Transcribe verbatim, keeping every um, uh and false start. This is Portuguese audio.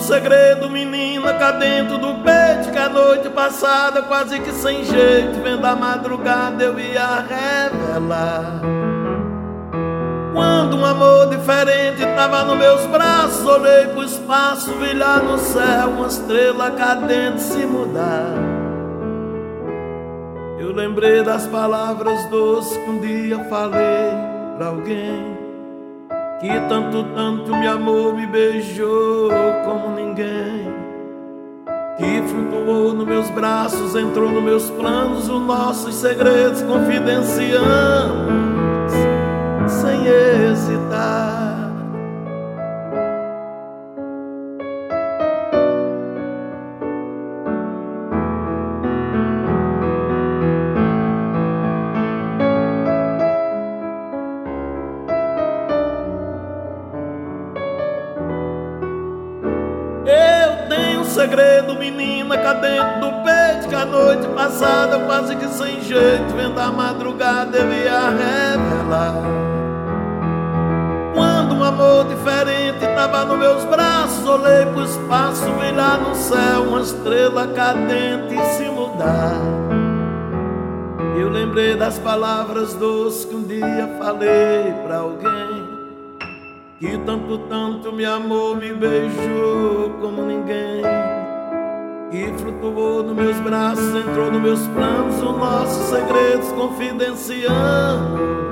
segredo, menina, cá dentro do peito, que a noite passada, quase que sem jeito, vendo a madrugada eu ia revelar. Quando um amor diferente tava nos meus braços, olhei pro espaço, vi lá no céu uma estrela cadente se mudar. Eu lembrei das palavras doces que um dia falei pra alguém, que tanto, tanto me amou, me beijou como ninguém, que flutuou nos meus braços, entrou nos meus planos, os nossos segredos confidenciamos sem hesitar. Eu tenho um segredo, menina, cá dentro do peito, que a noite passada, quase que sem jeito, vendo a madrugada eu ia revelar. Quando um amor diferente tava nos meus braços, olhei pro espaço, vi lá no céu uma estrela cadente se mudar. Eu lembrei das palavras doces que um dia falei pra alguém, que tanto, tanto me amou, me beijou como ninguém, que flutuou nos meus braços, entrou nos meus planos, os nossos segredos confidenciamos